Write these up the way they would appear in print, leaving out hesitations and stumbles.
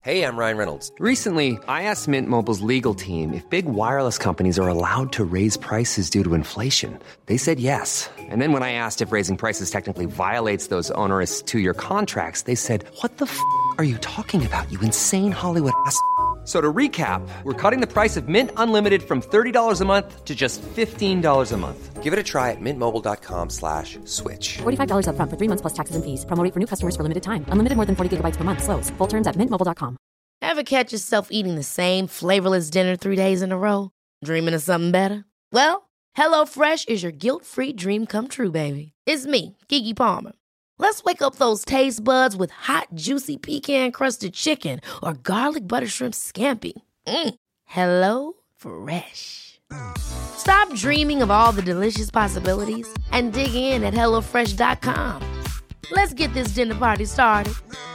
Hey, I'm Ryan Reynolds. Recently, I asked Mint Mobile's legal team if big wireless companies are allowed to raise prices due to inflation. They said yes. And then when I asked if raising prices technically violates those onerous two-year contracts, they said, "What the f*** are you talking about, you insane Hollywood ass?" So to recap, we're cutting the price of Mint Unlimited from $30 a month to just $15 a month. Give it a try at mintmobile.com/switch. $45 up front for 3 months plus taxes and fees. Promo rate for new customers for limited time. Unlimited more than 40 gigabytes per month. Slows full terms at mintmobile.com. Ever catch yourself eating the same flavorless dinner 3 days in a row? Dreaming of something better? Well, HelloFresh is your guilt-free dream come true, baby. It's me, Keke Palmer. Let's wake up those taste buds with hot, juicy pecan-crusted chicken or garlic butter shrimp scampi. Hello Fresh. Stop dreaming of all the delicious possibilities and dig in at HelloFresh.com. Let's get this dinner party started.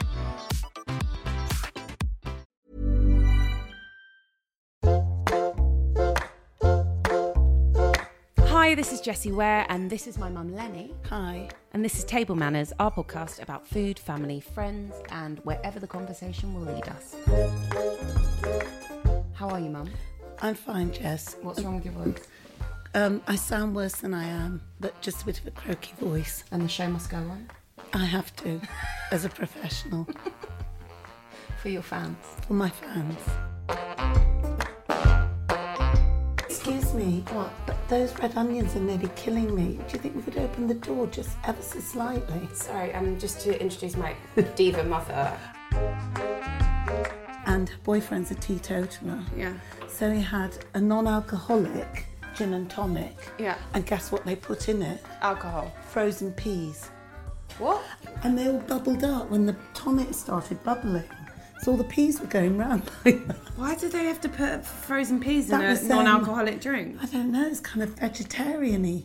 Hi, this is Jessie Ware, and this is my mum Lenny. Hi. And this is Table Manners, our podcast about food, family, friends, and wherever the conversation will lead us. How are you, Mum? I'm fine, Jess. What's wrong with your voice? I sound worse than I am, but just a bit of a croaky voice. And the show must go on? I have to, as a professional. For your fans? For my fans. Excuse me. What? But those red onions are nearly killing me. Do you think we could open the door just ever so slightly? Sorry, just to introduce my diva mother. And her boyfriend's a teetotaler. Yeah. So he had a non-alcoholic gin and tonic. Yeah. And guess what they put in it? Alcohol. Frozen peas. What? And they all bubbled up when the tonic started bubbling. So all the peas were going round like that. Why do they have to put frozen peas in That a was, non-alcoholic drink? I don't know, it's kind of vegetarian-y.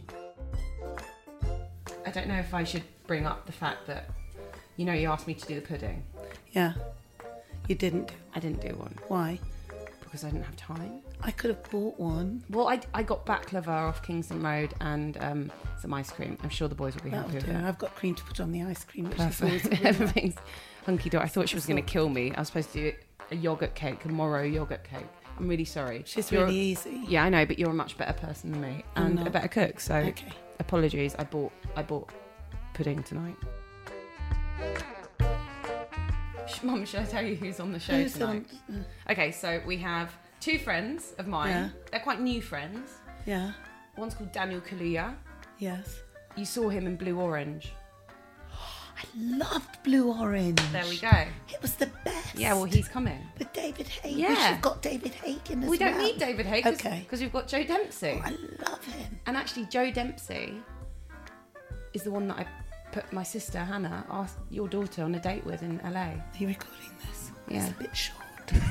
I don't know if I should bring up the fact that, you asked me to do the pudding. Yeah, you didn't do. I didn't do one. Why? Because I didn't have time. I could have bought one. Well, I got baklava off Kingston Road and some ice cream. I'm sure the boys will be happy with it. I've got cream to put on the ice cream. Which Perfect. is Everything's hunky-dory. I thought she was going to kill me. I was supposed to do a yoghurt cake, a Moro yoghurt cake. I'm really sorry. She's really easy. Yeah, I know, but you're a much better person than me and a better cook. So Okay. Apologies. I bought pudding tonight. Mum, should I tell you who's on the show Who's tonight? Okay, so we have two friends of mine. Yeah. They're quite new friends. Yeah, One's called Daniel Kaluuya. yes. You saw him in Blue Orange. I loved Blue Orange. There we go. It was the best. Yeah, well, he's coming. With David Haig. Yeah. We should have got David Haig in as well. We don't need David Haig because we've got Joe Dempsey. I love him. And actually, Joe Dempsey is the one that I put my sister Hannah, your daughter, on a date with in LA. Are you recording this? Yeah. It's a bit short.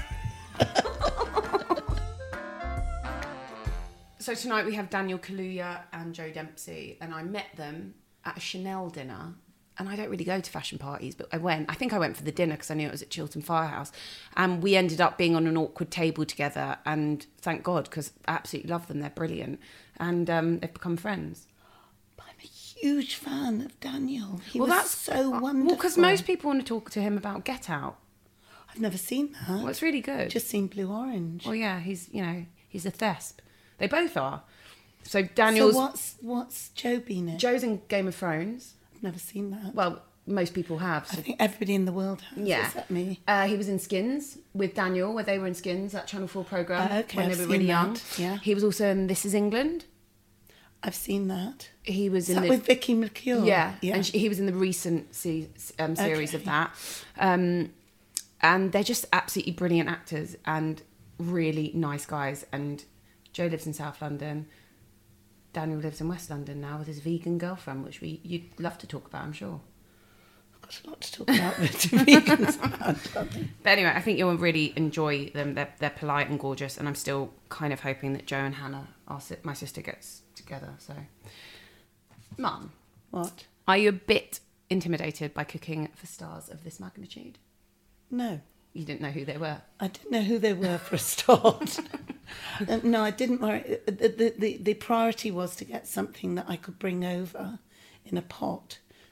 So tonight we have Daniel Kaluuya and Joe Dempsey, and I met them at a Chanel dinner. And I don't really go to fashion parties, but I went. I think I went for the dinner because I knew it was at Chiltern Firehouse. And we ended up being on an awkward table together. And thank God, because I absolutely love them. They're brilliant. And they've become friends. I'm a huge fan of Daniel. He was that's so wonderful. Well, because most people want to talk to him about Get Out. I've never seen that. Well, it's really good. Just seen Blue Orange. Well, yeah, he's a thesp. They both are. So Daniel's... So what's Joe been in? Joe's in Game of Thrones. I've never seen that. Well, most people have. I think everybody in the world has. Yeah. Except me. He was in Skins with Daniel, where they were in Skins, that Channel 4 programme, Okay, when I've they were seen really young. that, yeah. He was also in This Is England. I've seen that. He was Is in that with Vicky McCure? Yeah. And he was in the recent series of that. And they're just absolutely brilliant actors and really nice guys. And Joe lives in South London. Daniel lives in West London now with his vegan girlfriend, which you'd love to talk about, I'm sure. I've got a lot to talk about with vegans. But anyway, I think you'll really enjoy them. They're polite and gorgeous, and I'm still kind of hoping that Joe and Hannah, my sister, gets together. So, Mum, What? are you a bit intimidated by cooking for stars of this magnitude? No. You didn't know who they were? I didn't know who they were for a start. No, I didn't worry. The priority was to get something that I could bring over in a pot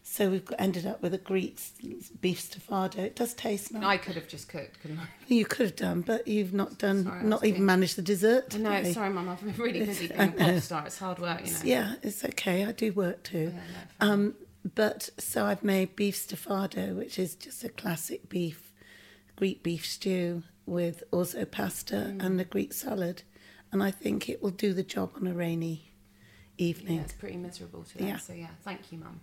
So we've ended up with a Greek beef stafado. It does taste nice. I could have just cooked, couldn't I? You could have done, but you've not done, Sorry, not even managed the dessert No, today. sorry, Mum. I've been really busy being a pop star. It's hard work, you know. Yeah, it's okay. I do work too. But so I've made beef stafado, which is just a classic Greek beef stew with also pasta and a Greek salad. And I think it will do the job on a rainy evening. Yeah, it's pretty miserable today. Yeah. So, yeah, thank you, Mum.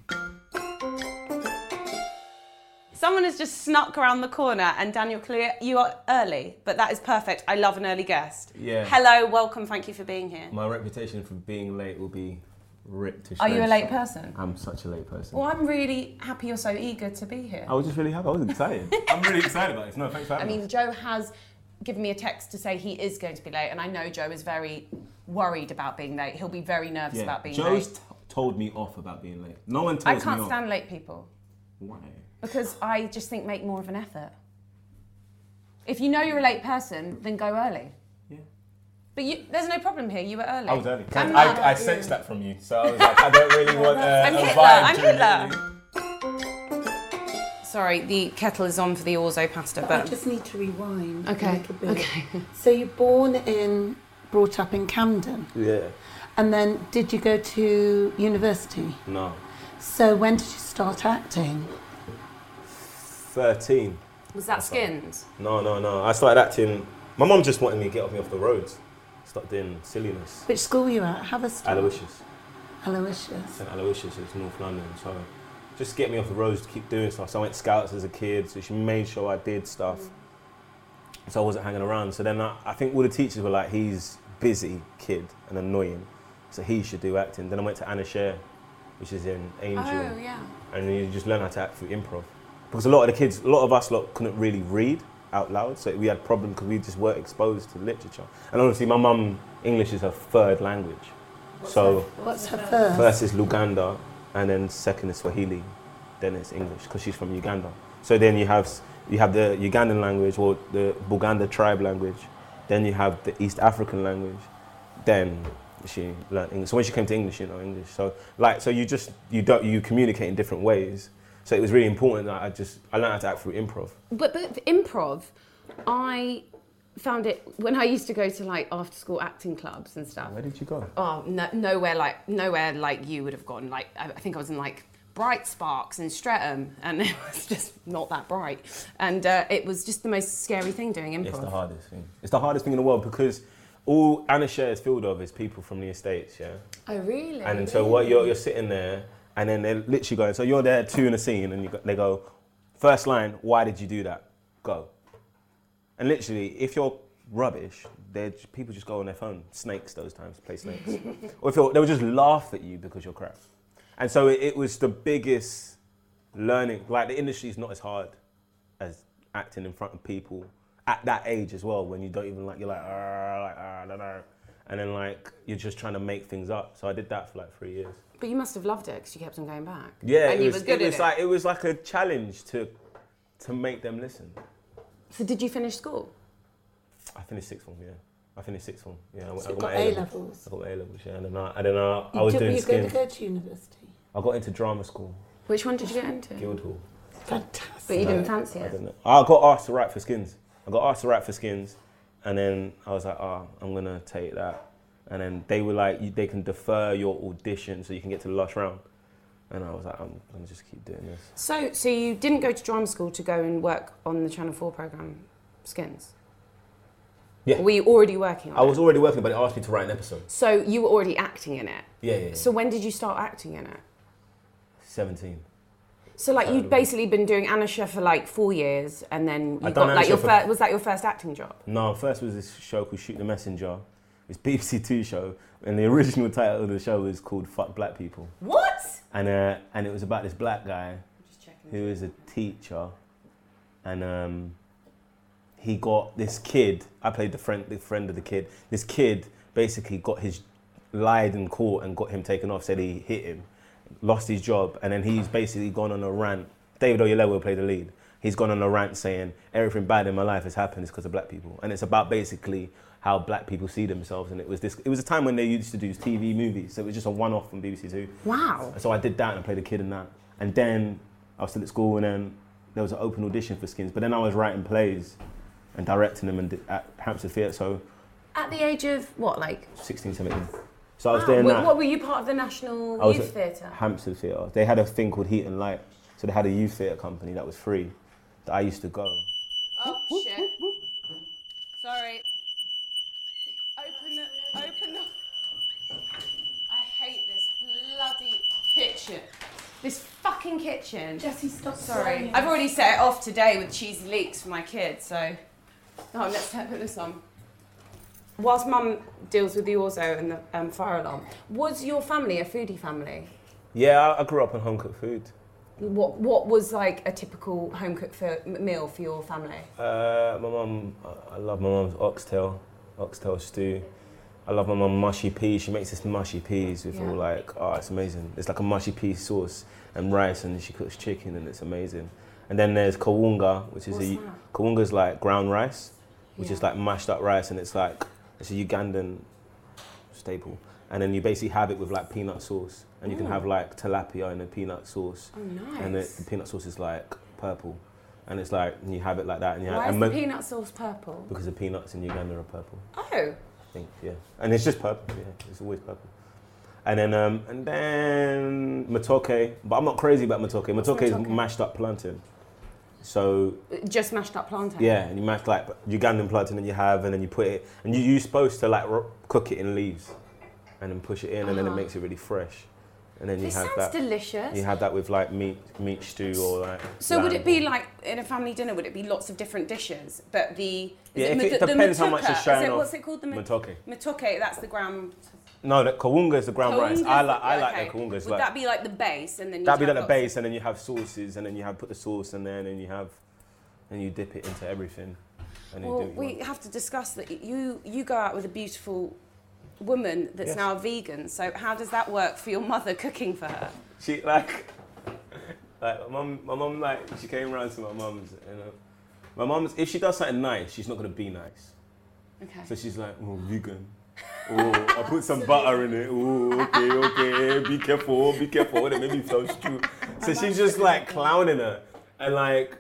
Someone has just snuck around the corner, and Daniel Kaluuya, you are early, but that is perfect. I love an early guest. Yeah. Hello, welcome, thank you for being here. My reputation for being late will be ripped to shreds. Are you a late person? I'm such a late person. Well, I'm really happy you're so eager to be here. I was just really happy. I was excited. I'm really excited about this. No, thanks for having me. Joe has given me a text to say he is going to be late, and I know Joe is very worried about being late. He'll be very nervous about being late. Joe's told me off about being late. No one tells me off. I can't stand late people. Why? Because I just think make more of an effort. If you know you're a late person, then go early. Yeah. But there's no problem here, you were early. I was early. I sensed that from you, so I was like, I don't really want I'm a Hitler, vibe I'm during Hitler. Sorry, the kettle is on for the orzo pasta, I but... just need to rewind Okay, a little bit. okay. So you're brought up in Camden. Yeah. And then did you go to university? No. So when did you start acting? 13. Was that Skins? No. I started acting. My mum just wanted me to get me off the roads. Start doing silliness. Which school were you at? Haverstock? Aloysius. Aloysius. St Aloysius is North London. So just get me off the roads to keep doing stuff. So I went scouts as a kid, so she made sure I did stuff. So I wasn't hanging around. So then I think all the teachers were like, he's busy kid and annoying, so he should do acting. Then I went to Anna Sher, which is in Angel. Oh, yeah. And you just learn how to act through improv. Because a lot of us couldn't really read out loud, so we had problems because we just weren't exposed to literature. And honestly, my mum, English is her third language. What's her first? First is Luganda, and then second is Swahili, then it's English, because she's from Uganda. So then you have the Ugandan language, or the Buganda tribe language, then you have the East African language, then she learned English. So when she came to English, you know English. So you communicate in different ways. So it was really important that I learned how to act through improv. But improv, I found it when I used to go to like after school acting clubs and stuff. Where did you go? Oh, nowhere like you would have gone. Like I think I was in like Bright Sparks in Streatham, and it was just not that bright. And it was just the most scary thing doing improv. It's the hardest thing. It's the hardest thing in the world because all Anna Sher is filled of is people from the estates, yeah. Oh really? And so what you're sitting there. And then they're literally going, so you're there two in a scene, and they go, first line, why did you do that? Go. And literally, if you're rubbish, people just go on their phone. Snakes those times, play snakes. Or they'll just laugh at you because you're crap. And so it was the biggest learning. Like the industry is not as hard as acting in front of people at that age as well, when you don't even you're like, I don't know. And then you're just trying to make things up. So I did that for 3 years. But you must have loved it because you kept on going back. Yeah, and it was like a challenge to make them listen. So did you finish school? I finished sixth form, yeah. So you got A-levels? I got A-levels, yeah. And then I was doing You're Skins. going to go to university? I got into drama school. Which one did you get into? Guildhall. Fantastic. But you didn't fancy it? I got asked to write for Skins. And then I was like, I'm going to take that. And then they were like, they can defer your audition so you can get to the last round. And I was like, I'm going to just keep doing this. So you didn't go to drama school to go and work on the Channel 4 programme Skins? Yeah. Or were you already working on it? I was already working, but it asked me to write an episode. So you were already acting in it? Yeah. So when did you start acting in it? 17. So you'd basically been doing Anna Sher for 4 years, and then you got was that your first acting job? No, first was this show called Shoot the Messenger. It's BBC Two show, and the original title of the show was called Fuck Black People. What? And it was about this black guy who was a teacher, and he got this kid. I played the friend of the kid. This kid basically lied in court and got him taken off. Said he hit him, lost his job, and then he's basically gone on a rant. David Oyelowo played the lead. He's gone on a rant saying everything bad in my life has happened because of black people, and it's about basically how black people see themselves. And it was a time when they used to do TV movies, so it was just a one-off from BBC Two. Wow. So I did that and I played a kid in that. And then I was still at school, and then there was an open audition for Skins. But then I was writing plays and directing them at Hampstead Theatre. So At the age of what, like? 16, 17. So I was doing that. What were you part of the National Youth Theatre? Hampstead Theatre. They had a thing called Heat and Light. So they had a youth theatre company that was free that I used to go. Oh, shit. Sorry. Open the... I hate this bloody kitchen. This fucking kitchen. Jessie, stop. Sorry. I've already set it off today with cheesy leeks for my kids, so... Oh, let's put this on. Whilst Mum deals with the orzo and the fire alarm, was your family a foodie family? Yeah, I grew up on home cooked food. What was like a typical home cooked meal for your family? My mum, I love my mum's oxtail stew. I love my mum mushy peas. She makes this mushy peas with all like, it's amazing. It's like a mushy pea sauce and rice, and she cooks chicken, and it's amazing. And then there's kawunga, which is kawunga's like ground rice, which is like mashed up rice, and it's a Ugandan staple. And then you basically have it with like peanut sauce, and you can have like tilapia in a peanut sauce. Oh, nice. And the peanut sauce is like purple, and it's like you have it like that. And why is the peanut sauce purple? Because the peanuts in Uganda are purple. Oh. I think, yeah. And it's just purple. Yeah, it's always purple. And then matoke, but I'm not crazy about matoke. Matoke is mashed up plantain. So just mashed up plantain. Yeah, and you mash like Ugandan plantain, and then you put it, and you're supposed to like cook it in leaves, and then push it in, and then it makes it really fresh. And then you have that. This sounds delicious. You have that with like meat stew or like. So would it be like in a family dinner? Would it be lots of different dishes? But it depends how much is showing off. What's it called? The matoke. Matoke. That's the ground. No, the kawunga is the ground rice. I like the kawunga. Would that be like the base, and then that'd be like the base, and then you have sauces, and then you put the sauce in there, and then you dip it into everything. And well, we have to discuss that. You go out with a beautiful woman that's now a vegan. So how does that work for your mother cooking for her? She like my mum like she came around to my mum's, and my mum's, if she does something nice, she's not gonna be nice. Okay. So she's like, vegan. I put some butter in it. Okay. Be careful. It made me feel stew. So she's just like clowning her, and like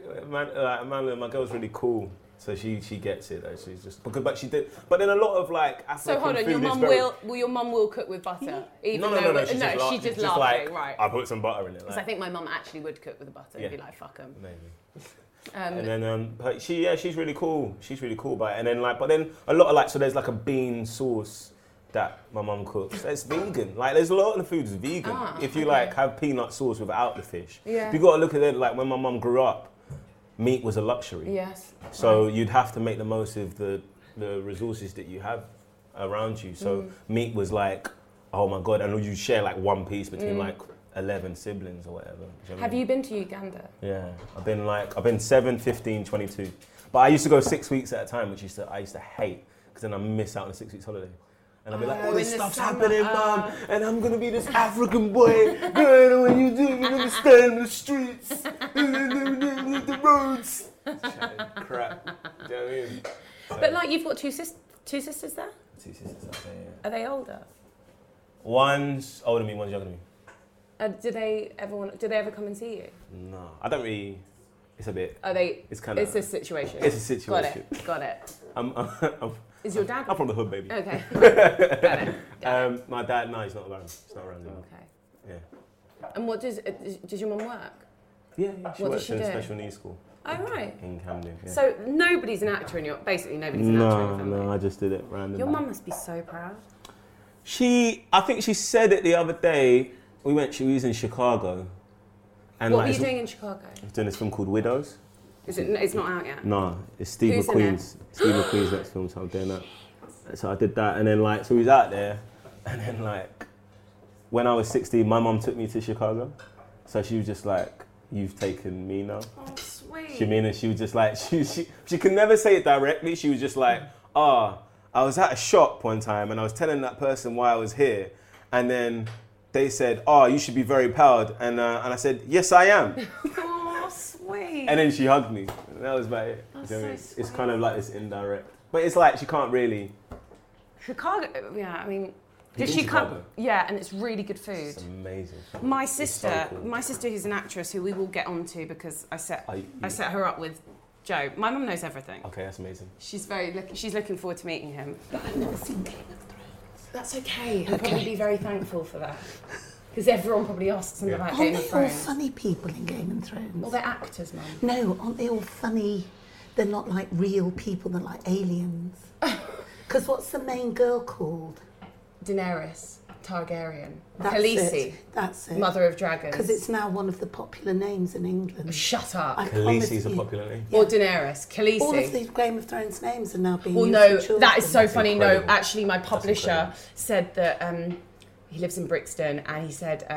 my girl's really cool. So she gets it. Though. She's just but she did. But then a lot of like African so hold on, food your mum will cook with butter. No. She's just laughing. Like, right. I put some butter in it. Because I think my mum actually would cook with the butter. And be like, fuck 'em. Maybe. And then, but she's really cool. She's really cool. But then a lot of like, so there's like a bean sauce that my mum cooks. It's vegan. Like there's a lot of the food is vegan. If you like have peanut sauce without the fish. Yeah. You got to look at it like when my mum grew up, meat was a luxury. Yes. So you'd have to make the most of the resources that you have around you. So meat was like, oh my God, and you share like one piece between like 11 siblings or whatever. Have you been to Uganda? Yeah, I've been 7, 15, 22. But I used to go 6 weeks at a time, which I used to hate, because then I miss out on a 6 weeks holiday. And I'd be like, this stuff's happening, Mum, and I'm gonna be this African boy, girl, when you do, you're gonna stay in the streets, the roads. Crap, do you know what I mean? But like, you've got two sisters there? 2 sisters out there, yeah. Are they older? One's older than me, one's younger than me. Do they ever come and see you? No, I don't really. It's a bit. It's a situation. It's a situation. Got it. I'm Is your dad? I'm from the hood, baby. Okay. Got it. My dad, no, he's not around. He's not around anymore. Okay. Yeah. And what does your mum work? Yeah. She works in a special needs school. Oh, right. In Camden. Yeah. So nobody's an actor in your actor in your family. No, I just did it randomly. Your mum must be so proud. I think she said it the other day. She was in Chicago. And what were you doing in Chicago? I was doing this film called Widows. It's not out yet? No, it's Steve McQueen's next film, so I'm doing that. So I did that, and then so we was out there, and then when I was 16, my mum took me to Chicago. So she was just like, you've taken me now. Oh, sweet. She was just like, she could never say it directly. She was just like, I was at a shop one time, and I was telling that person why I was here, and then they said, you should be very proud. And I said, yes, I am. Oh, sweet. And then she hugged me. And that was about it. That's you know so it's kind of like this indirect. But it's like she can't really. Chicago, yeah, I mean, Does she come? Yeah, and it's really good food. It's amazing. My sister, cool. my sister, who's an actress, who we will get onto because I set her up with Joe. My mum knows everything. Okay, that's amazing. She's looking forward to meeting him. But I've never seen Game of Thrones. That's okay. He'll probably be very thankful for that. Because everyone probably asks him about Game of Aren't they all Thrones. funny people in Game of Thrones? Well, they're actors, Mum. No, aren't they all funny? They're not like real people, they're like aliens. Because what's the main girl called? Daenerys Targaryen. That's Khaleesi. it. That's it. Mother of Dragons. Because it's now one of the popular names in England. Shut up. I promise Khaleesi's a you. popular name. Or Daenerys. Khaleesi. All of these Game of Thrones names are now being Well, used no, for children. that is so funny. No, incredible. actually, my publisher incredible. said that he lives in Brixton, and he said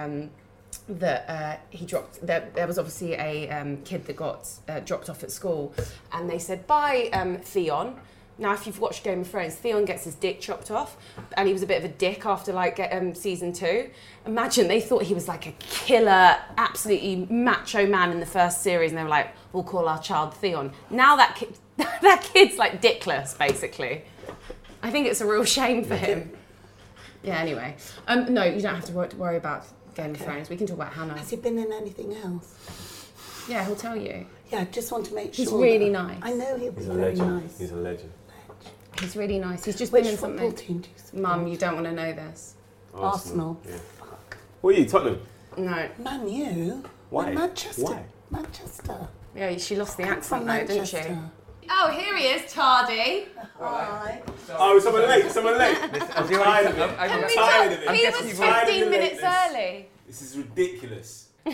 that he dropped. There was obviously a kid that got dropped off at school, and they said, "Bye, Theon." Now, if you've watched Game of Thrones, Theon gets his dick chopped off, and he was a bit of a dick after season 2. Imagine they thought he was like a killer, absolutely macho man in the first series, and they were like, "We'll call our child Theon." Now that kid's like dickless, basically. I think it's a real shame for him. Yeah. Anyway, no, you don't have to worry about Game of Thrones. We can talk about Hannah. Has he been in anything else? Yeah, he'll tell you. Yeah, I just want to make sure. He's really that- nice. I know he was He's a really legend. nice. He's a legend. He's really nice. He's just Which been in football something. team do you support? Mum, you don't want to know this. Arsenal. Yeah. Fuck. What are you, Tottenham? No. Man, you. Why? Manchester. Why? Manchester. Yeah, she lost the I'm accent from though, didn't she? Manchester. Oh, here he is, Tardy. Hi. Oh, someone late. Someone late. I'm tired of it. Can I'm we tired talk? of it. He I'm was tired of 15 the minutes lateness. early. This is ridiculous. I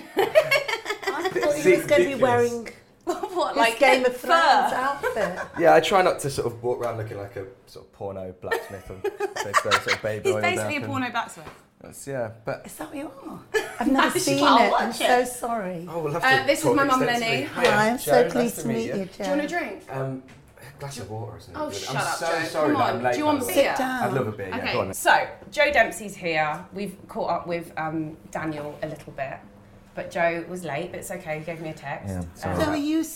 thought he was going to be wearing What, his Game of Thrones outfit. Yeah, I try not to sort of walk around looking like a sort of porno blacksmith or sort of baby He's oil basically a up porno blacksmith. That's, yeah, but... Is that what you are? I've never seen can't it. I'm watch so it. sorry. Oh, we'll have to This is talk my mum, extensively. Lenny. Hi, I'm Joe, so nice pleased to meet you, Do you want a Joe. drink? A glass of water or something. Oh, good. shut I'm up, so Joe. sorry Come that I'm on. late. Do you want by the way. beer? Sit down. I'd love a beer, yeah, go on. Okay, so Joe Dempsey's here. We've caught up with Daniel a little bit, but Joe was late, but it's okay. He gave me a text. Yeah, sorry. So are you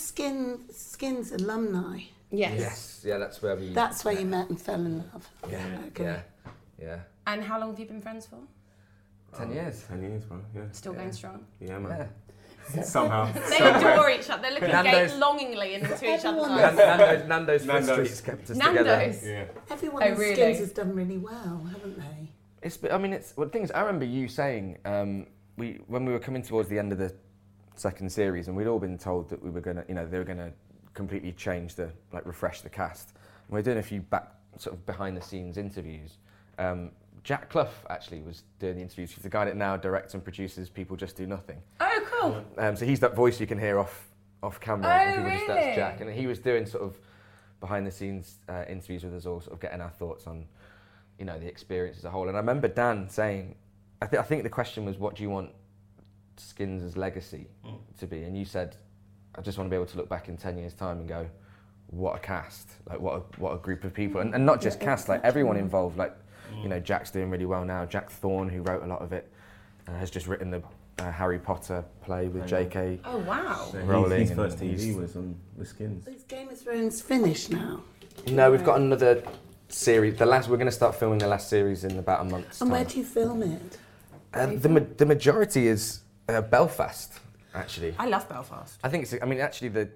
Skins alumni? Yes. Yes, yeah, that's where we... That's where you met and fell in love. Yeah, Okay. yeah. And how long have you been friends for? 10 years. 10 years, bro. Yeah. Still going strong? Yeah, man. Yeah. Somehow. They adore each other. They're looking Nando's- longingly into each other's eyes. Nando's food Nando's. streets kept us together. Nando's? Yeah. Everyone Oh, in really? Skins has done really well, haven't they? Well, the thing is, I remember you saying, when we were coming towards the end of the second series, and we'd all been told that we were gonna, they were gonna completely change refresh the cast. And we were doing a few sort of behind the scenes interviews. Jack Clough actually was doing the interviews. He's the guy that now directs and produces People Just Do Nothing. Oh, cool. So he's that voice you can hear off camera. Oh, and people really? That's Jack. And he was doing sort of behind the scenes interviews with us all, sort of getting our thoughts on, the experience as a whole. And I remember Dan saying, I think the question was, what do you want Skins' legacy to be? And you said, I just want to be able to look back in 10 years' time and go, what a cast, what a group of people. And not just cast, everyone involved, Jack's doing really well now. Jack Thorne, who wrote a lot of it, has just written the Harry Potter play with J.K. Oh, wow. Rowling. His and first he's- TV was on with Skins. Is Game of Thrones finished now? No, we've got another series. We're going to start filming the last series in about a month's And time. where do you film it? The majority is Belfast, actually. I love Belfast. I think it's. I mean, actually, the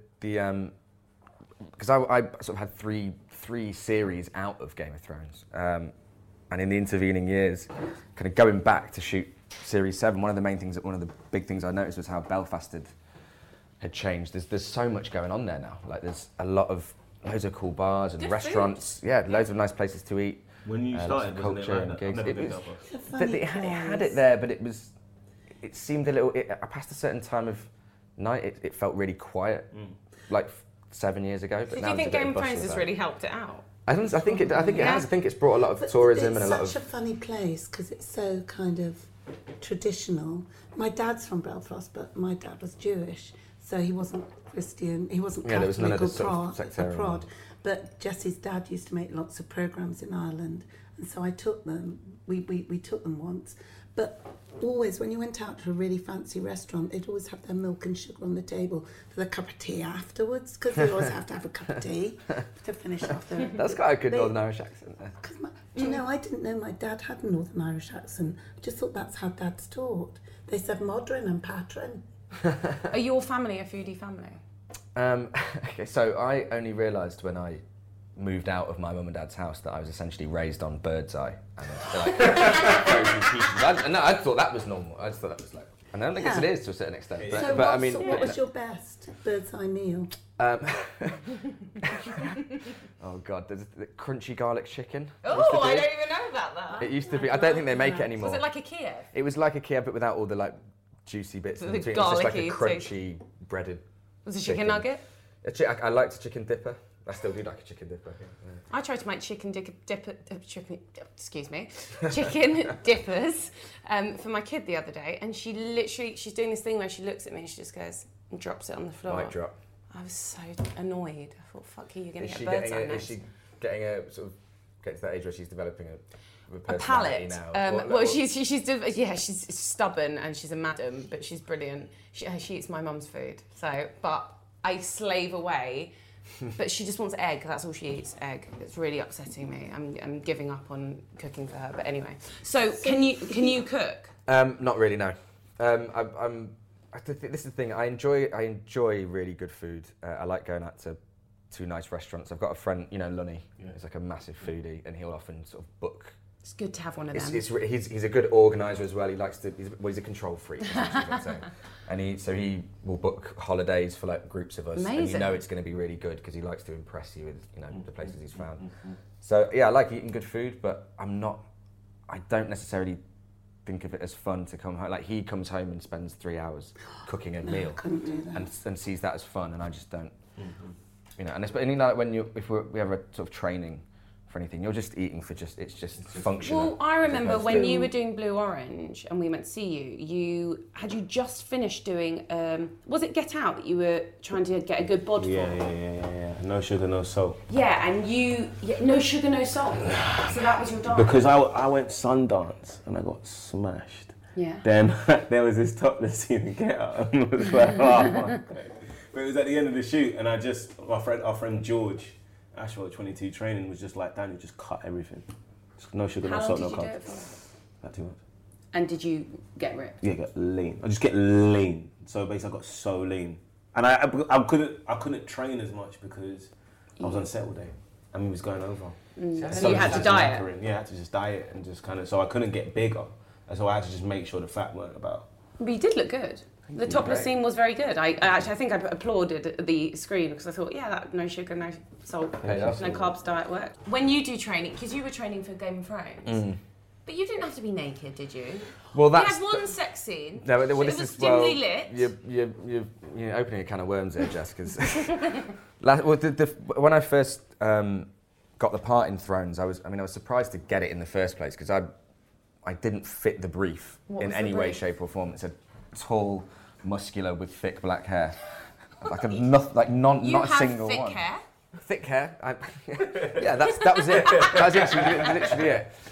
because I sort of had three series out of Game of Thrones, and in the intervening years, kind of going back to shoot Series 7, one of the big things I noticed was how Belfast had changed. There's so much going on there now. There's loads of cool bars and Good restaurants. food. Yeah, loads of nice places to eat. When you lots started, of wasn't it culture like and that? I've gigs. never It been was- to Belfast. It's a funny it had place. it there, but it seemed a little. Past a certain time of night, it felt really quiet, 7 years ago. But Did now you there's think a bit Game of of bustle Thrones has about really it. helped it out? I think it has. I think it's brought a lot of But tourism it's and a lot of. such a funny place because it's so kind of traditional. My dad's from Belfast, but my dad was Jewish, so he wasn't Christian. He wasn't Yeah, there was none Catholic of the or sort of sectarian. prod. But Jesse's dad used to make lots of programs in Ireland, and so I took them. We took them once, but always when you went out to a really fancy restaurant, they'd always have their milk and sugar on the table for the cup of tea afterwards, because you always have to have a cup of tea to finish off the. That's quite a good Northern Irish accent there. Because Do you know, I didn't know my dad had a Northern Irish accent. I just thought that's how dads talked. They said modern and patron. Are your family a foodie family? Okay, so I only realised when I moved out of my mum and dad's house that I was essentially raised on bird's eye and like frozen peaches. I thought that was normal. I just thought that was like, and I don't think it is to a certain extent. But, So, but I what, mean, so what was your best bird's eye meal? oh god, there's the crunchy garlic chicken. Oh, I don't even know about that. It used to be. I don't think they make it anymore. Was it like a Kiev? It was like a Kiev, but without all the like juicy bits in between. It was just like a crunchy breaded. Was it chicken nugget? I liked a chicken dipper. I still do like a chicken dipper. Yeah. I tried to make chicken dippers for my kid the other day, and she's doing this thing where she looks at me and she just goes and drops it on the floor. Might drop. I was so annoyed. I thought, fuck you, you're going to Is get bird's eye Is next. she getting a sort of get to that age where she's developing a palate now? She's stubborn and she's a madam, but she's brilliant. She eats my mum's food. So, but I slave away. But she just wants egg. That's all she eats, egg. It's really upsetting me. I'm giving up on cooking for her. But anyway, so can you cook? Not really, no. This is the thing. I enjoy really good food. I like going out to nice restaurants. I've got a friend, Lunny. He's like a massive foodie, and he'll often sort of book. It's good to have one of them. He's a good organizer as well. He likes to. He's a control freak. And he will book holidays for like groups of us. Amazing. And you know it's going to be really good because he likes to impress you with the places he's found. So yeah, I like eating good food, but I don't necessarily think of it as fun to come home. Like he comes home and spends 3 hours cooking a meal, Couldn't do that. and sees that as fun, and I just don't. And especially like when we have a sort of training for anything, you're just eating for it's just functional. Well, I remember when you were doing Blue Orange and we went to see you had just finished doing, was it Get Out that you were trying to get a good bod for? Yeah. No sugar, no salt. Yeah, and no sugar, no salt. So that was your diet. Because I went Sundance and I got smashed. Yeah. Then there was this topless scene in Get Out, and it was like, oh my God. But it was at the end of the shoot, and our friend George, Ashwell 22 training, was just like, Danny, just cut everything. Just no sugar, no salt, no carbs. How long did you do it for? About 2 months. And did you get ripped? Yeah, get lean. I just get lean. So basically, I got so lean, and I couldn't train as much because I was on set all day, and we was going over. So you had to diet. Yeah, I had to just diet and just kind of. So I couldn't get bigger, and so I had to just make sure the fat weren't about. But you did look good. The topless scene was very good. I think I applauded the screen because I thought, yeah, that no sugar, no salt, no carbs diet worked. When you do training, because you were training for Game of Thrones, but you didn't have to be naked, did you? Well, you had one sex scene. No, well, it was dimly lit. You're opening a can of worms there, Jess. Because when I first got the part in Thrones, I was surprised to get it in the first place because I didn't fit the brief in any way, shape, or form. It's a tall, muscular with thick black hair, not a single one. Thick hair. Thick hair. Yeah, that was it. That was literally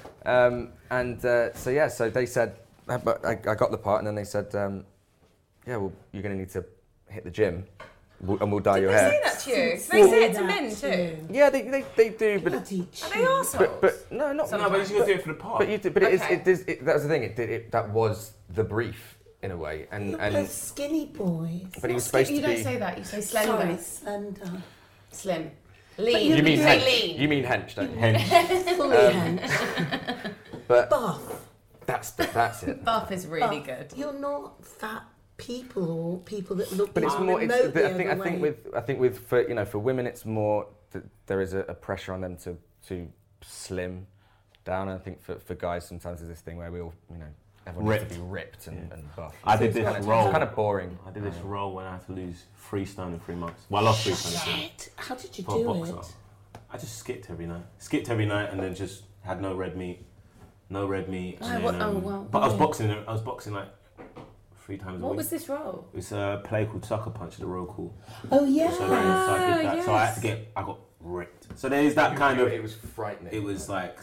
it. So they said, I got the part, and then they said, well, you're going to need to hit the gym, and we'll dye your hair. Did they say that to you? They say it to men too. Yeah, they do, but are they arseholes? But no, not. No, but you just do it for the part. But that was the thing. That was the brief. In a way, and both skinny boys. But he was supposed to be. You don't say that. You say slender. Sorry, slender. Slim. Lean. You mean hench? Lean. You mean hench, don't you? Hench. Fully hench. But Buff. That's it. Buff is really good. You're not fat people or people that look. But it's more. I think with for women, it's more that there is a pressure on them to slim down. And I think for guys, sometimes there's this thing where we all everyone has to be ripped and buff. I did this role. It's kind of boring. I did this role when I had to lose 3 stone in 3 months. Well, I lost 3 stone. Shit! How did you For a do boxer. it? I just skipped every night, and then just had no red meat. And then, but I was boxing like 3 times a week. What was this role? It was a play called Sucker Punch at the Royal Court. Oh yeah. So I did that. So I got ripped. So there's that kind of. It was frightening. It was like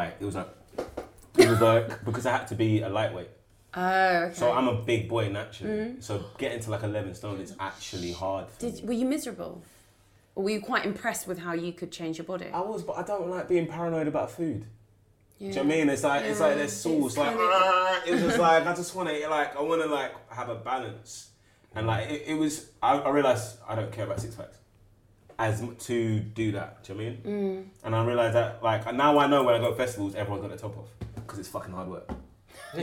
because I had to be a lightweight. Oh, okay. So I'm a big boy naturally. So getting to like 11 stone is actually hard. Were you miserable? Or were you quite impressed with how you could change your body? I was, but I don't like being paranoid about food. Do you know what I mean? It's like there's sauce. Like it was just like I just want to I want to have a balance, and like it was. I realised I don't care about six packs as to do that. Do you know what I mean? And I realised that like now I know when I go to festivals, everyone's got their top off because it's fucking hard work. I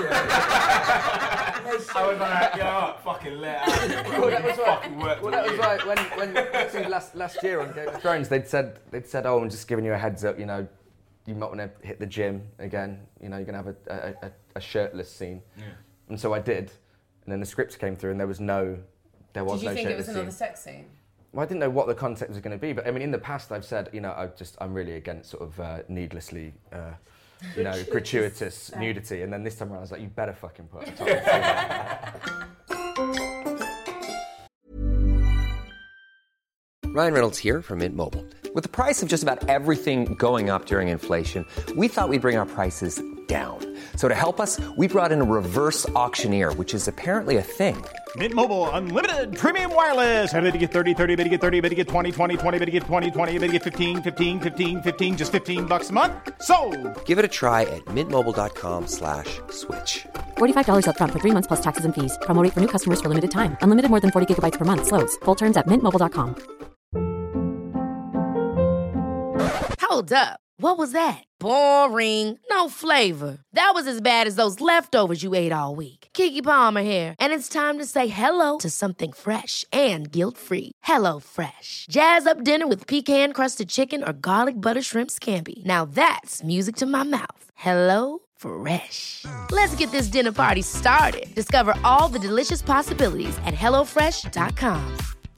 was like, fucking let out. That was like when last year on Game of Thrones, they'd said, oh, I'm just giving you a heads up, you know, you might want to hit the gym again. You know, you're gonna have a shirtless scene. Yeah. And so I did, and then the scripts came through, and there was no shirtless scene. Did you think it was another sex scene? Well, I didn't know what the context was going to be, but I mean, in the past, I've said, you know, I'm really against sort of needlessly. You know, gratuitous nudity, and then this time around I was like, you better fucking put a top. Ryan Reynolds here from Mint Mobile. With the price of just about everything going up during inflation, we thought we'd bring our prices down. So to help us, we brought in a reverse auctioneer, which is apparently a thing. Mint Mobile Unlimited Premium Wireless. How to get 30, 30, bit to get 30, bit to get 20, 20, 20, bit to get 20, 20, bit to get 15, 15, 15, 15, just $15 a month? Sold! Give it a try at mintmobile.com/switch. $45 up front for 3 months plus taxes and fees. Promo rate for new customers for limited time. Unlimited more than 40 gigabytes per month. Slows full terms at mintmobile.com. Hold up. What was that? Boring. No flavor. That was as bad as those leftovers you ate all week. Keke Palmer here, and it's time to say hello to something fresh and guilt-free. Hello Fresh. Jazz up dinner with pecan-crusted chicken or garlic butter shrimp scampi. Now that's music to my mouth. Hello Fresh. Let's get this dinner party started. Discover all the delicious possibilities at hellofresh.com.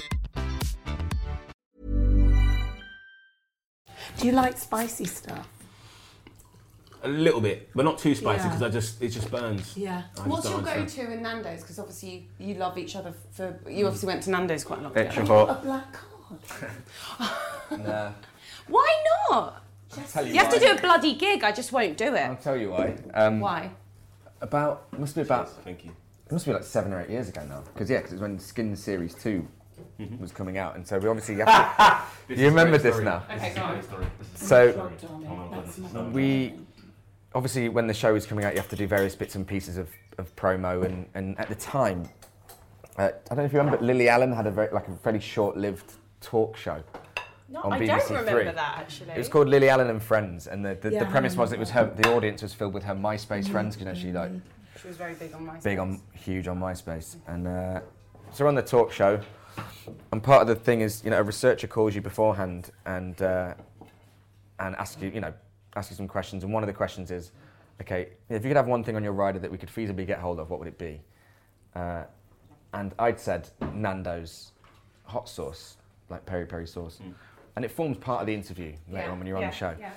Do you like spicy stuff? A little bit, but not too spicy because it just burns. Yeah. What's your go-to in Nando's? Because obviously you love each other you obviously went to Nando's quite a lot. Extra A hot. black card. Nah. Why not? You have to do a bloody gig. I just won't do it. I'll tell you why. Why? It must be like 7 or 8 years ago now. Because it was when Skin Series 2 was coming out, and so we obviously have to. You remember this now? Okay, go on. So we obviously, when the show was coming out, you have to do various bits and pieces of promo, and at the time, I don't know if you remember, but Lily Allen had a very short-lived talk show. No, on I BBC don't remember Three. that actually. It was called Lily Allen and Friends, and the Yeah, premise was it was the audience was filled with her MySpace friends, because she was very big on MySpace. Huge on MySpace, and so we're on the talk show. And part of the thing is, a researcher calls you beforehand and asks you some questions. And one of the questions is, okay, if you could have one thing on your rider that we could feasibly get hold of, what would it be? And I'd said Nando's hot sauce, like peri-peri sauce. And it forms part of the interview later on when you're on the show. Yeah.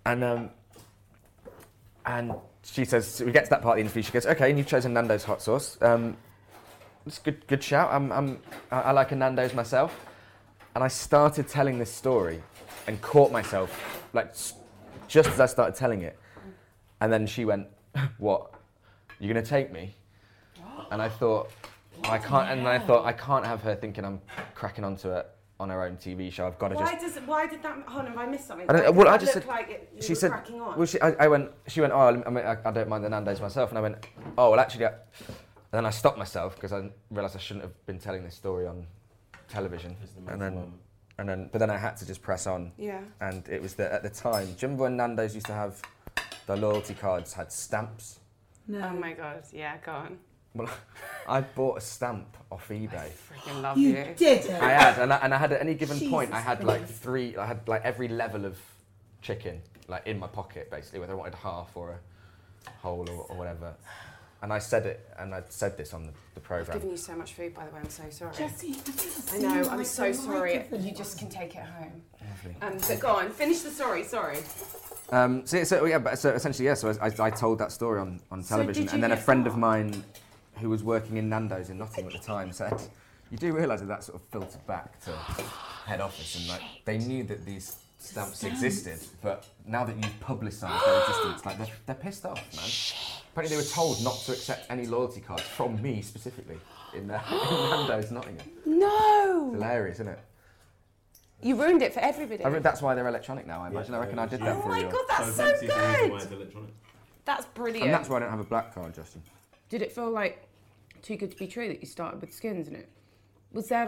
And she says, so we get to that part of the interview, she goes, okay, and you've chosen Nando's hot sauce. It's good shout. I like a Nando's myself, and I started telling this story, and caught myself just as I started telling it, and then she went, "What? You're gonna take me?" And I thought, I can't. And I thought, I can't have her thinking I'm cracking onto it on her own TV show. I've got to Why did that? Hold on, have I missed something? I just said. She said. Cracking on. Well, she went. Oh, I don't mind the Nando's myself, and I went. Oh, well, actually. And then I stopped myself because I realised I shouldn't have been telling this story on television. But then I had to just press on. Yeah. And it was at the time. Do you remember when Nando's used to have the loyalty cards had stamps? No. Oh my god! Yeah, go on. Well, I bought a stamp off eBay. I freaking love you. You did it. I had, and I had at any given point, I had three. I had every level of chicken in my pocket, basically, whether I wanted half or a whole or whatever. And I said it, and I said this on the programme. I've given you so much food, by the way, I'm so sorry. Jessie, I know, I'm so sorry. You just can take it home. But go on, finish the story, sorry. So essentially, yeah, so I told that story on television, and then a friend of mine who was working in Nando's in Nottingham at the time said, you do realise that sort of filtered back to head office, and they knew that these stamps existed, but now that you've publicised their existence, they're pissed off, man. Apparently they were told not to accept any loyalty cards from me specifically in Nando's Nottingham. No! It's hilarious, isn't it? You ruined it for everybody. That's why they're electronic now, I imagine. I reckon I did that for you. Oh my God, that's so good. That's brilliant. And that's why I don't have a black card, Justin. Did it feel like too good to be true that you started with Skins in it? Was there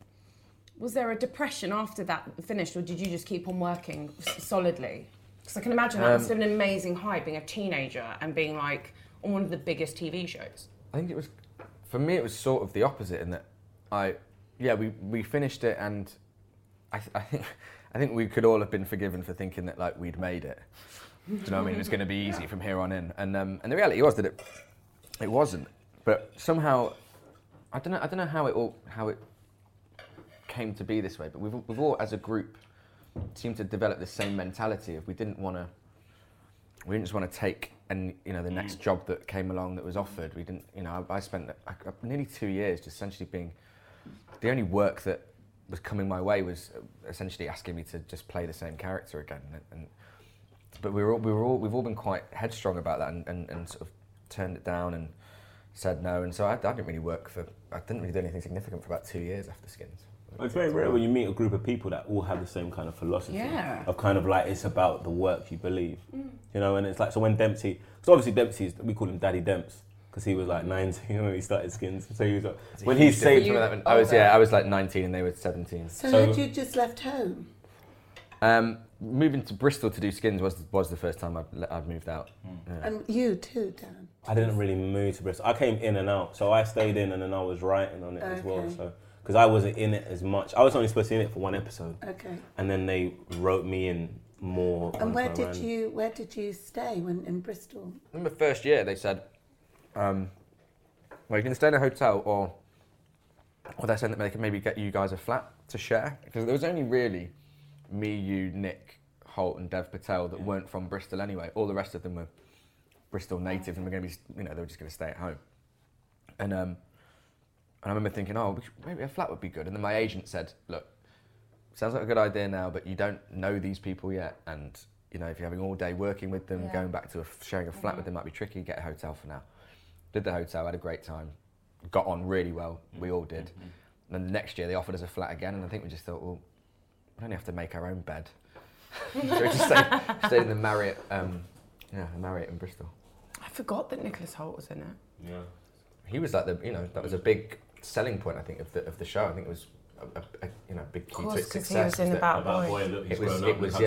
a depression after that finished, or did you just keep on working solidly? Because I can imagine that must have been an amazing high, being a teenager and being like on one of the biggest TV shows. I think it was, for me, it was sort of the opposite in that we finished it, and I think we could all have been forgiven for thinking that like we'd made it. Do you know what I mean? It was going to be easy from here on in, and the reality was that it wasn't. But somehow, I don't know how it came to be this way. But we've all, as a group, seemed to develop the same mentality of we didn't just want to take the next job that came along that was offered. We didn't, I spent nearly 2 years just essentially being the only work that was coming my way was essentially asking me to just play the same character again. But we've all been quite headstrong about that and sort of turned it down and said no. And so I didn't really do anything significant for about 2 years after Skins. It's very rare when you meet a group of people that all have the same kind of philosophy of kind of like it's about the work you believe, and it's like, so when Dempsey, because obviously we call him Daddy Demps because he was like 19 when he started Skins, so he was like, when he saved I was like 19 and they were 17. So had you just left home? Moving to Bristol to do Skins was the first time I'd moved out. Yeah. And you too, Dan? I didn't really move to Bristol. I came in and out, so I stayed in and then I was writing on it as well. So because I wasn't in it as much, I was only supposed to be in it for one episode. Okay. And then they wrote me in more. And where did you stay when in Bristol? In the first year, they said, you can stay in a hotel, or they said that they could maybe get you guys a flat to share, because there was only really me, you, Nick Holt, and Dev Patel that weren't from Bristol anyway. All the rest of them were Bristol natives and were going to be, they were just going to stay at home. And I remember thinking, maybe a flat would be good. And then my agent said, look, sounds like a good idea now, but you don't know these people yet. And, if you're having all day working with them, going back to sharing a flat with them might be tricky, get a hotel for now. Did the hotel, had a great time, got on really well, we all did. And then the next year they offered us a flat again, and I think we just thought, well, we only have to make our own bed. So we just stayed in the Marriott, the Marriott in Bristol. I forgot that Nicholas Hoult was in it. Yeah. He was like that was a big selling point, I think, of the show. I think it was a big key to its success. He was in About Boy. Look, he's grown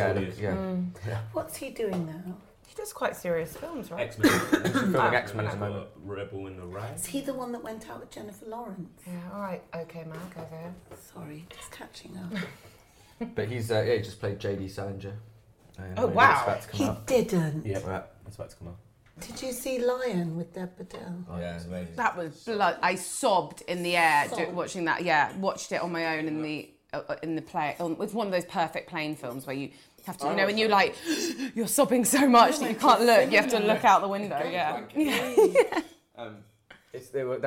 up. What's he doing now? He does quite serious films, right? X-Men. He's filming X-Men at the moment. Rebel in the Rise. Is he the one that went out with Jennifer Lawrence? Yeah, all right. Okay, Mark, over here. Sorry, just catching up. But he's he just played J.D. Salinger. Oh, wow. He didn't. Yeah, right. That's about to come out. Did you see Lion with Dev Patel? Oh, yeah, it's amazing. That was blood. I sobbed in the air watching that. Yeah, watched it on my own in the play. It was one of those perfect plane films where you have to, when you're like, you're sobbing so much that you can't look. You have to look out the window. Yeah. It's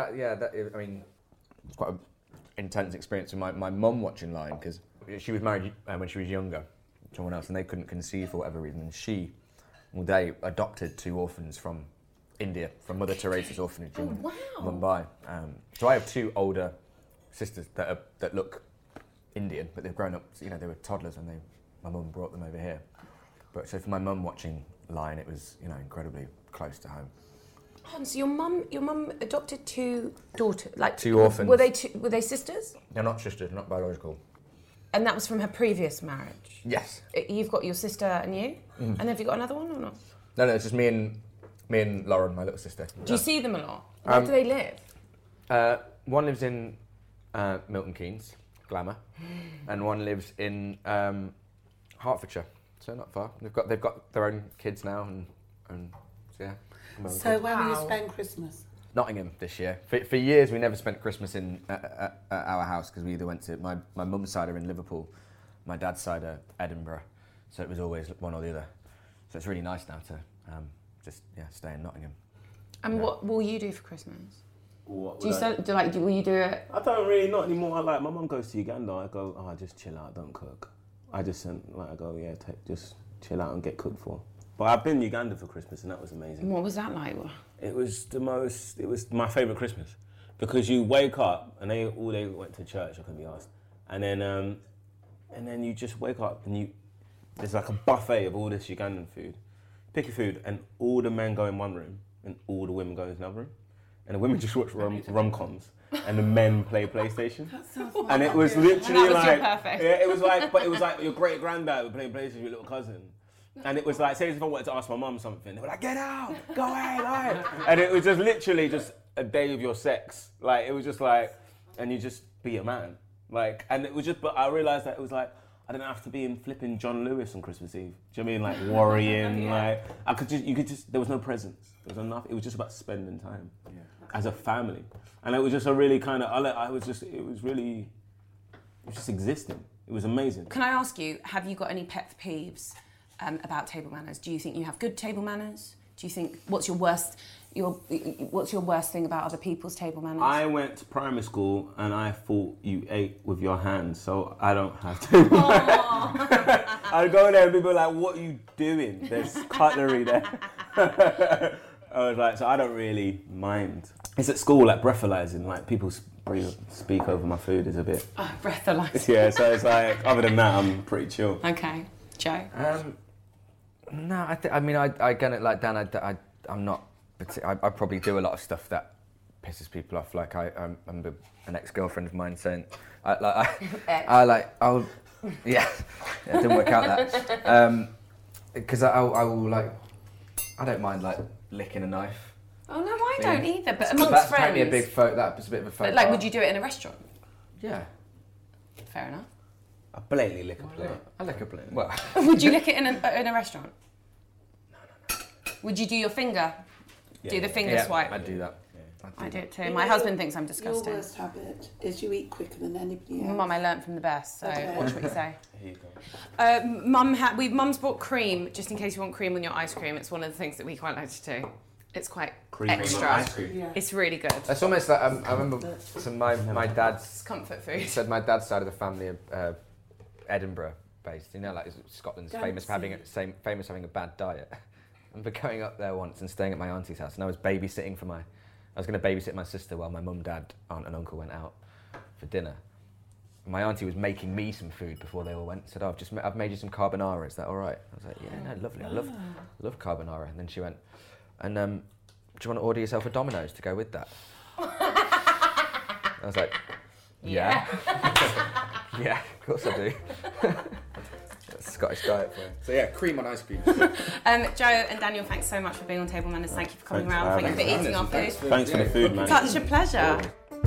quite an intense experience with my mum watching Lion, because she was married when she was younger to someone else, and they couldn't conceive for whatever reason, and they adopted 2 orphans from India, from Mother Teresa's orphanage in Mumbai. So I have 2 older sisters that look Indian, but they've grown up, they were toddlers when my mum brought them over here. But so for my mum watching Lion, it was, incredibly close to home. So your mum adopted 2 daughters, 2 orphans. Were they sisters? They're not sisters, not biological. And that was from her previous marriage? Yes. You've got your sister and you? And have you got another one or not? No, it's just me and Lauren, my little sister. Do you see them a lot? Where do they live? One lives in Milton Keynes, Glamour, and one lives in Hertfordshire, so not far. They've got their own kids now, and yeah. So where will you spend Christmas? Nottingham this year. For years we never spent Christmas in at our house, because we either went to my mum's side are in Liverpool, my dad's side are Edinburgh, so it was always one or the other. So it's really nice now to just stay in Nottingham. And what will you do for Christmas? Will you do it? I don't really, not anymore. My mum goes to Uganda. I go, just chill out, don't cook. I just just chill out and get cooked for. But I've been in Uganda for Christmas, and that was amazing. What was that like? It was my favourite Christmas, because you wake up and they went to church, I couldn't be asked. And then And then you just wake up and there's like a buffet of all this Ugandan food. Pick your food, and all the men go in one room, and all the women go in another room. And the women just watch rom-coms, and the men play PlayStation. And it was literally like, perfect. yeah, it was like your great granddad would play PlayStation with your little cousin. And it was like, say if I wanted to ask my mum something, they were like, get out, go away. And it was just literally just a day of your sex. Like, it was just like, and you just be a man. Like, and it was just, but I realised that it was like, I didn't have to be in flipping John Lewis on Christmas Eve. Do you know what I mean? Like, worrying, like, there was no presents. There was enough, it was just about spending time as a family. And it was just a really kind of, it was just existing. It was amazing. Can I ask you, have you got any pet peeves about table manners? Do you think you have good table manners? Do you think, what's your worst thing about other people's table manners? I went to primary school and I thought you ate with your hands, so I don't have to. I'd go there and people were like, what are you doing? There's cutlery there. I was like, so I don't really mind. It's at school, like breathalyzing, like people speak over my food is a bit... Oh, breathalyzing. Yeah, so it's like, other than that, I'm pretty chill. Okay. Joe? No, I get it like Dan, I'm not... I probably do a lot of stuff that pisses people off. Like I remember an ex-girlfriend of mine saying, it didn't work out that. Because I will like, I don't mind like licking a knife. Oh no, I don't either. But amongst that's friends, apparently a big that was a bit of a faux. But like, would you do it in a restaurant? Yeah. Fair enough. I blatantly lick a plate. I lick a plate. Well, would you lick it in a restaurant? No. Would you do your finger? Yeah, do the finger swipe? I'd do that. I do it too. My husband thinks I'm disgusting. Your worst habit is you eat quicker than anybody else. Mum, I learnt from the best, so watch what you say. Here you go. Mum's bought cream, just in case you want cream on your ice cream. It's one of the things that we quite like to do. It's quite extra. Ice cream. Yeah. It's really good. It's almost like, I remember my dad's... It's comfort food. He said my dad's side of the family are Edinburgh based. You know, like Scotland's famous for having a bad diet. I remember going up there once and staying at my auntie's house, and I was babysitting I was going to babysit my sister while my mum, dad, aunt and uncle went out for dinner. My auntie was making me some food before they all went. Said, oh, I've made you some carbonara, is that all right? I was like, yeah, no, lovely, I love carbonara. And then she went, and do you want to order yourself a Domino's to go with that? I was like, yeah. Yeah, of course I do. That's Scottish diet for you. So yeah, cream on ice cream. Joe and Daniel, thanks so much for being on Table Manners. Thank you for coming around. Thank you for eating our food. Thanks for the food, man. Such a pleasure.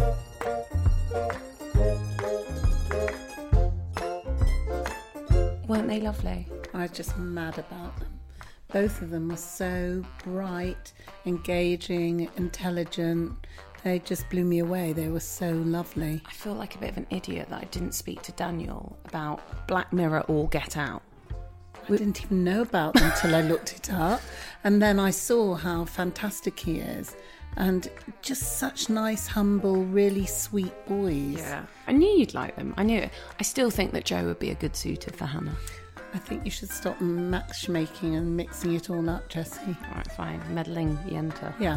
Weren't they lovely? I was just mad about them. Both of them were so bright, engaging, intelligent. They just blew me away. They were so lovely. I feel like a bit of an idiot that I didn't speak to Daniel about Black Mirror or Get Out. I didn't even know about them until I looked it up. And then I saw how fantastic he is. And just such nice, humble, really sweet boys. Yeah. I knew you'd like them. I knew it. I still think that Joe would be a good suitor for Hannah. I think you should stop matchmaking and mixing it all up, Jessie. All right, fine. Meddling Yenta. Yeah.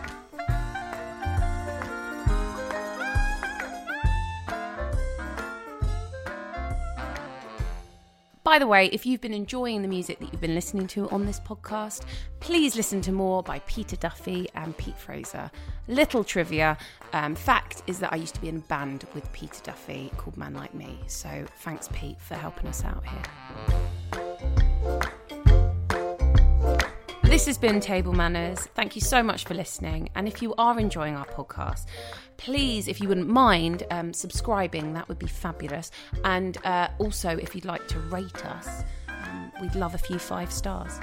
By the way, if you've been enjoying the music that you've been listening to on this podcast, please listen to more by Peter Duffy and Pete Fraser. Little trivia, fact is that I used to be in a band with Peter Duffy called Man Like Me. So thanks, Pete, for helping us out here. This has been Table Manners. Thank you so much for listening. And if you are enjoying our podcast, please, if you wouldn't mind subscribing, that would be fabulous. And also, if you'd like to rate us, we'd love a few 5 stars.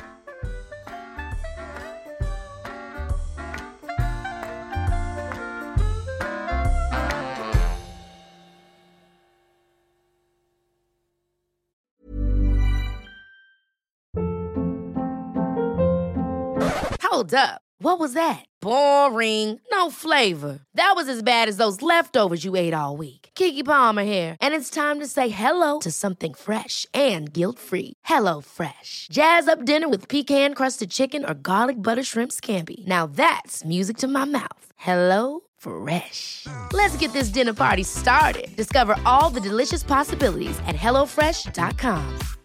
Hold up. What was that? Boring. No flavor. That was as bad as those leftovers you ate all week. Keke Palmer here, and it's time to say hello to something fresh and guilt-free. Hello Fresh. Jazz up dinner with pecan-crusted chicken or garlic butter shrimp scampi. Now that's music to my mouth. Hello Fresh. Let's get this dinner party started. Discover all the delicious possibilities at HelloFresh.com.